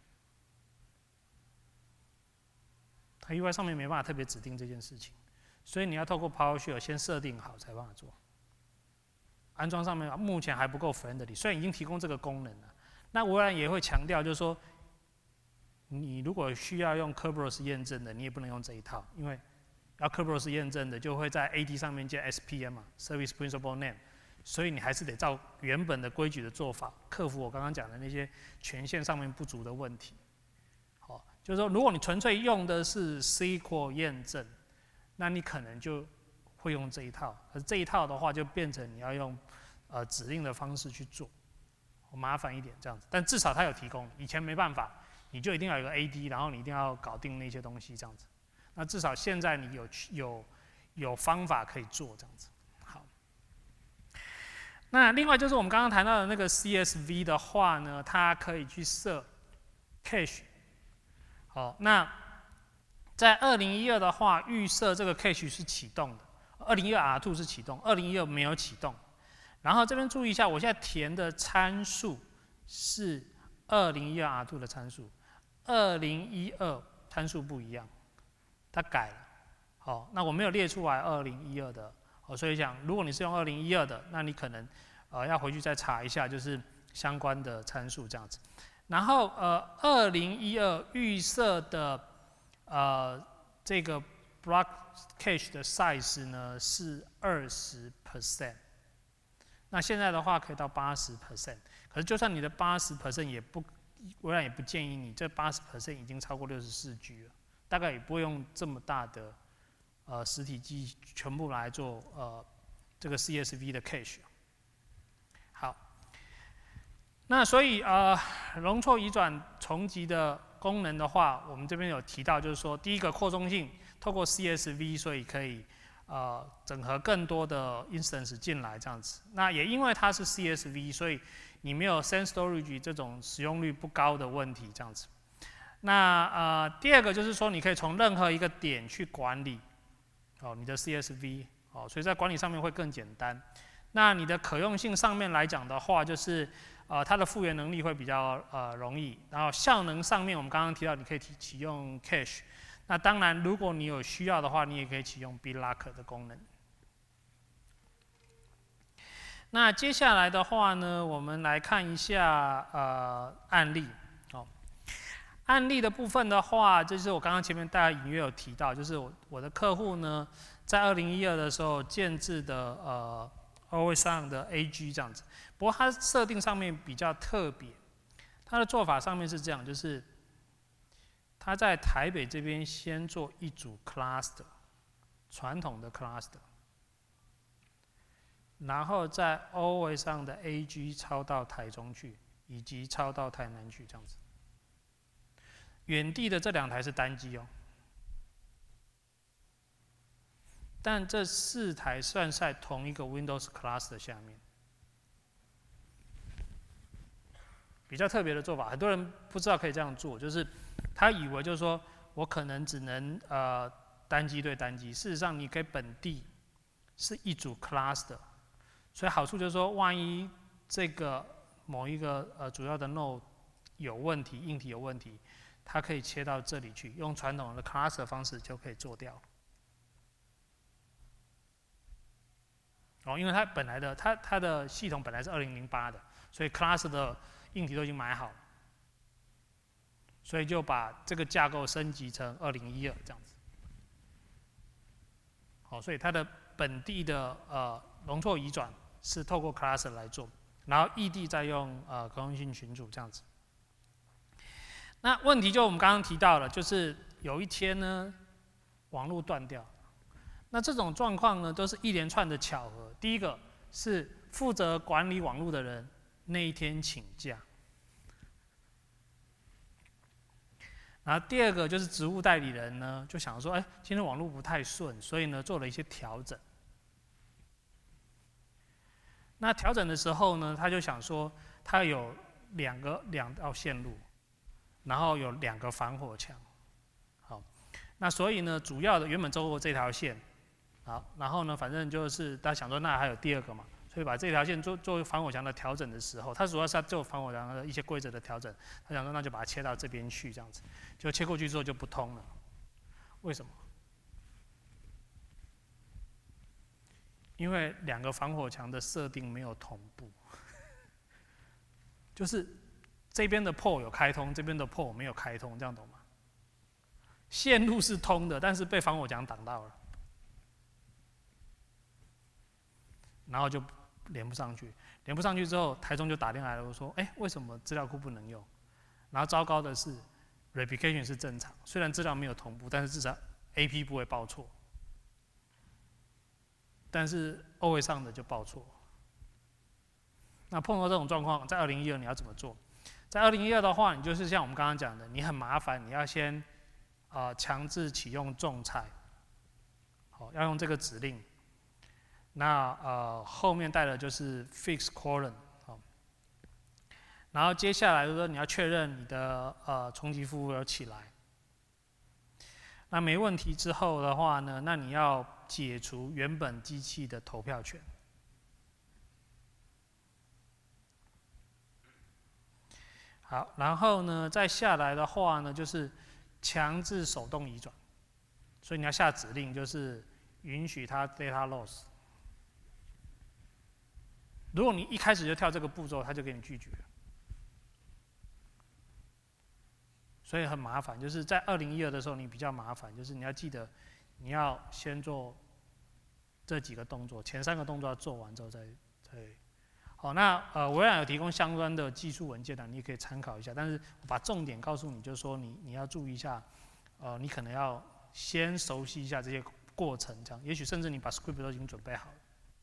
它 UI 上面没办法特别指定这件事情。所以你要透过 PowerShell 先设定好才办法做。安装上面目前还不够 friendly， 虽然已经提供这个功能了。那微软也会强调，就是说，你如果需要用 Kerberos 验证的，你也不能用这一套，因为要 Kerberos 验证的就会在 AD 上面加 SPM 嘛 ，Service Principal Name， 所以你还是得照原本的规矩的做法，克服我刚刚讲的那些权限上面不足的问题。好，就是说，如果你纯粹用的是 SQL 验证，那你可能就会用这一套，可是这一套的话就变成你要用指令的方式去做，麻烦一点这样子。但至少它有提供，以前没办法，你就一定要有个 AD， 然后你一定要搞定那些东西这样子。那至少现在你有方法可以做这样子。好，那另外就是我们刚刚谈到的那个 CSV 的话呢，它可以去设 cache。好，那在2012的话，预设这个 cache 是启动的，2012 R2 是启动，2012没有启动。然后这边注意一下，我现在填的参数是2012 R2 的参数，2012参数不一样，它改了。好，那我没有列出来2012的，所以讲，如果你是用2012的，那你可能要回去再查一下，就是相关的参数这样子。然后2012预设的这个 block cache 的 size 呢是20%，那现在的话可以到80%，可是就算你的80%也不，微软也不建议你，这80% 已经超过64G 了，大概也不会用这么大的实体机全部来做这个 CSV 的 cache。好，那所以容错移转重集的功能的话，我们这边有提到，就是说，第一个扩充性，透过 CSV， 所以可以整合更多的 instance 进来这样子。那也因为它是 CSV， 所以你没有 Sand Storage 这种使用率不高的问题这样子。 那第二个就是说，你可以从任何一个点去管理你的 CSV 所以在管理上面会更简单。那你的可用性上面来讲的话，就是它的复原能力会比较容易。然后效能上面，我们刚刚提到你可以启用 Cache。那当然，如果你有需要的话，你也可以启用 BitLocker 的功能。那接下来的话呢，我们来看一下案例。案例的部分的话，就是我刚刚前面大家隐约有提到，就是我的客户呢，在2012的时候建制的Always On 的 AG 这样子。不过它设定上面比较特别，它的做法上面是这样，就是它在台北这边先做一组 cluster， 传统的 cluster， 然后在 Always On 的 AG 抄到台中去，以及抄到台南去这样子。远地的这2台是单机但这4台算在同一个 Windows Cluster 下面。比较特别的做法，很多人不知道可以这样做，就是他以为就是说我可能只能单机对单机，事实上你可以本地是一组 cluster， 所以好处就是说，万一这个某一个主要的 node 有问题，硬体有问题，它可以切到这里去，用传统的 cluster 方式就可以做掉。因为它本来的它的系统本来是2008的，所以 cluster 的硬体都已经买好了，所以就把这个架构升级成2012这样子。所以它的本地的容错移转是透过 cluster 来做，然后异地再用可用性群组这样子。那问题就我们刚刚提到了，就是有一天呢，网络断掉。那这种状况呢，都是一连串的巧合。第一个是负责管理网络的人那一天请假，然后第二个就是职务代理人呢，就想说，今天网络不太顺，所以呢做了一些调整。那调整的时候呢，他就想说，他有两道线路，然后有2个防火墙。好，那所以呢，主要的原本走过这条线。好，然后呢，反正就是他想说，那还有第2个嘛，所以把这条线做防火墙的调整的时候，他主要是要做防火墙的一些规则的调整。他想说，那就把它切到这边去，这样子，就切过去之后就不通了。为什么？因为2个防火墙的设定没有同步，就是这边的 port 有开通，这边的 port 没有开通，这样懂吗？线路是通的，但是被防火墙挡到了。然后就连不上去，连不上去之后，台中就打电话来了，我说，为什么资料库不能用？然后糟糕的是 ，replication 是正常，虽然资料没有同步，但是至少 AP 不会报错。但是 Always On 的就报错。那碰到这种状况，在2012你要怎么做？在2012的话，你就是像我们刚刚讲的，你很麻烦，你要先强制启用种菜，要用这个指令。那后面带的就是 fix colon， 然后接下来就是说你要确认你的重启服务有起来。那没问题之后的话呢，那你要解除原本机器的投票权。好，然后呢再下来的话呢，就是强制手动移转，所以你要下指令，就是允许它 data loss。如果你一开始就跳这个步骤，他就给你拒绝了，所以很麻烦。就是在2012的时候，你比较麻烦，就是你要记得，你要先做这几个动作，前3个动作要做完之后再。好，那微软有提供相关的技术文件的，你也可以参考一下。但是我把重点告诉你，就是说你要注意一下，你可能要先熟悉一下这些过程，这样，也许甚至你把 script 都已经准备好了。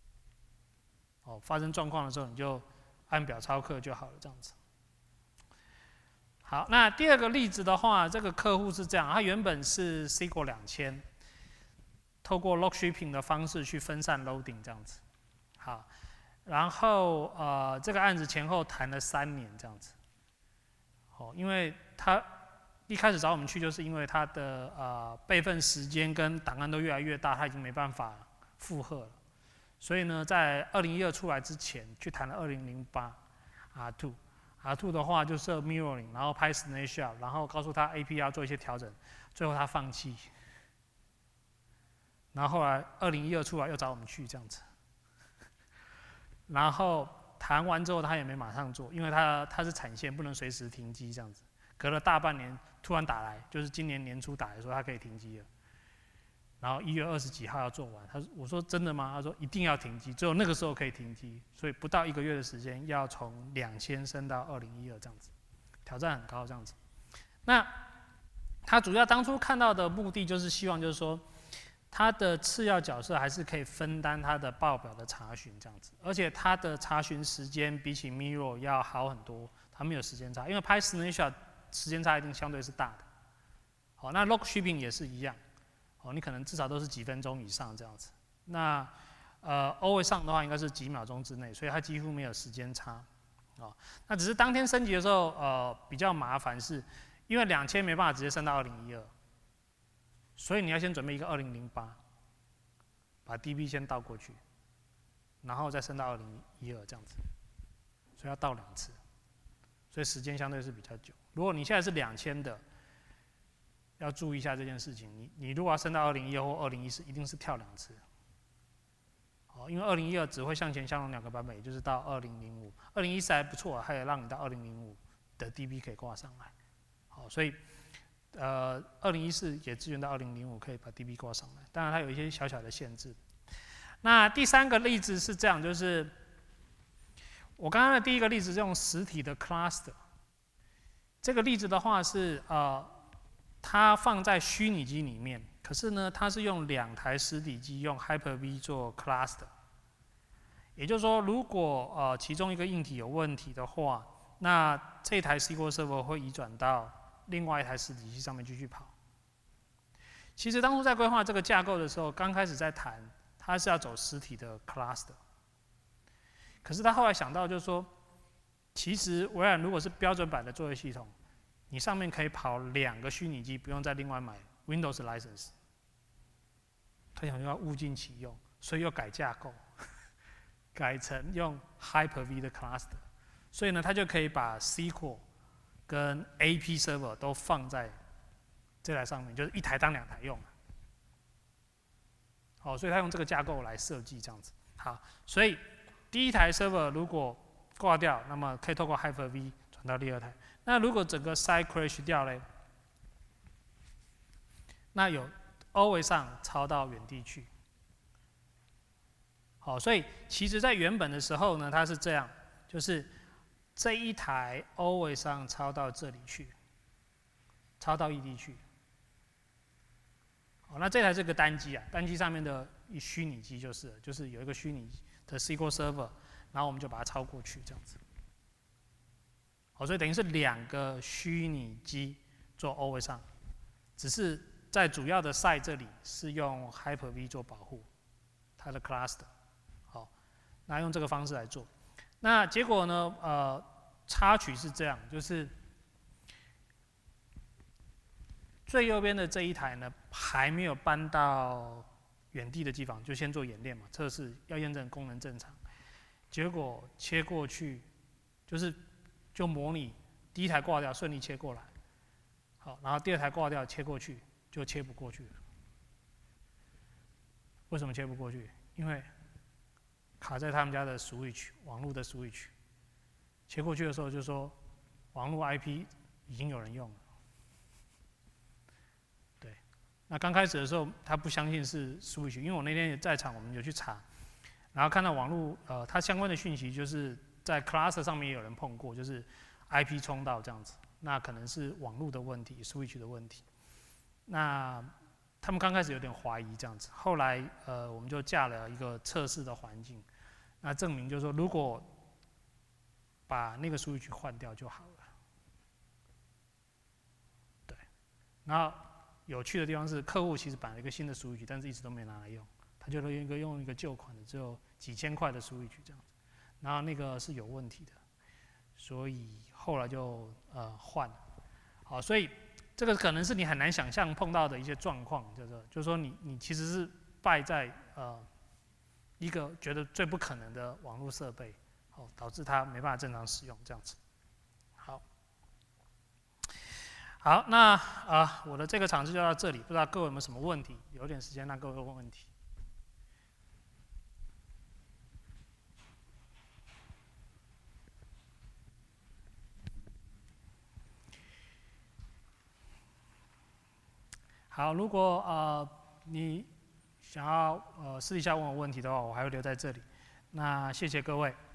发生状况的时候，你就按表操课就好了，这样子。好，那第2个例子的话，这个客户是这样，他原本是 SQL 2000，透过 log shipping 的方式去分散 loading 这样子。好，然后这个案子前后谈了3年这样子。因为他一开始找我们去，就是因为它的备份时间跟档案都越来越大，它已经没办法负荷了。所以呢，在2012出来之前，去谈了2008 R2 的话就设 mirroring， 然后拍 snapshot， 然后告诉他 AP 要做一些调整，最后他放弃。然后后来2012出来又找我们去这样子，然后谈完之后他也没马上做，因为他是产线不能随时停机这样子。隔了大半年突然打来，就是今年年初打来说他可以停机了。然后1月20几号要做完，我说真的吗？他说一定要停机，只有那个时候可以停机，所以不到1个月的时间，要从2000升到2012这样子，挑战很高这样子。那他主要当初看到的目的就是希望就是说，他的次要角色还是可以分担他的报表的查询这样子，而且他的查询时间比起 Miro 要好很多，他没有时间差，因为拍 snapshot 时间差一定相对是大的。好，那 log shipping 也是一样。你可能至少都是几分钟以上这样子。那always on 的话，应该是几秒钟之内，所以它几乎没有时间差。那只是当天升级的时候，比较麻烦是，因为2000没办法直接升到2012，所以你要先准备一个2008，把 DB 先倒过去，然后再升到2012这样子，所以要倒2次，所以时间相对是比较久。如果你现在是2000的，要注意一下这件事情。你如果要升到2012或2014，一定是跳2次。因为2012只会向前相容2个版本，也就是到2005。2014还不错，还有让你到2005的 DB 可以挂上来。所以2014也支援到2005可以把 DB 挂上来，当然它有一些小小的限制。那第3个例子是这样，就是我刚刚的第1个例子是用实体的 cluster， 这个例子的话是它放在虚拟机里面，可是呢，它是用2台实体机用 Hyper-V 做 cluster。也就是说，如果其中一个硬体有问题的话，那这台 SQL Server 会移转到另外一台实体机上面继续跑。其实当初在规划这个架构的时候，刚开始在谈，它是要走实体的 cluster。可是他后来想到，就是说，其实微软如果是标准版的作业系统，你上面可以跑2个虚拟机，不用再另外买 Windows license。他想要物尽其用，所以又改架构，改成用 Hyper-V 的 cluster。所以呢，他就可以把 SQL 跟 AP server 都放在这台上面，就是1台当2台用。好，所以他用这个架构来设计这样子。好，所以第1台 server 如果挂掉，那么可以透过 Hyper-V 转到第2台。那如果整个 site crash 掉嘞，那有 always on 抄到原地去。好，所以其实在原本的时候呢，它是这样，就是这1台 always on 抄到这里去，抄到异地去。好，那这台是个单机啊，单机上面的虚拟机就是有一个虚拟的 SQL server， 然后我们就把它抄过去这样子。好，所以等于是2个虚拟机做 always on， 只是在主要的 site 这里是用 Hyper-V 做保护它的 cluster。好，那用这个方式来做。那结果呢？插曲是这样，就是最右边的这1台呢，还没有搬到原地的机房，就先做演练嘛，测试要验证功能正常。结果切过去，就模拟第1台挂掉，顺利切过来。好，然后第2台挂掉，切过去就切不过去了。为什么切不过去？因为卡在他们家的 switch 网络的 switch， 切过去的时候就说网络 IP 已经有人用了。对，那刚开始的时候他不相信是 switch， 因为我那天也在场，我们有去查，然后看到网络它相关的讯息就是在 cluster 上面也有人碰过，就是 IP 冲到这样子，那可能是网络的问题 ，switch 的问题。那他们刚开始有点怀疑这样子，后来我们就架了一个测试的环境，那证明就是说，如果把那个 switch 换掉就好了。对，然后有趣的地方是，客户其实买了一个新的 switch， 但是一直都没拿来用，他就用一个旧款的，只有几千块的 switch 这样子，然后那个是有问题的，所以后来就换了。好，所以这个可能是你很难想象碰到的一些状况，就是说你其实是败在一个觉得最不可能的网络设备，导致它没办法正常使用这样子。好，那我的这个场次就到这里，不知道各位有没有什么问题？有点时间让各位问问题。好，如果你想要私底下问我问题的话，我还会留在这里。那谢谢各位。